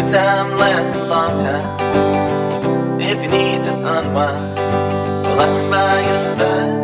good time lasts a long time. If you need to unwind, well, I'm by your side.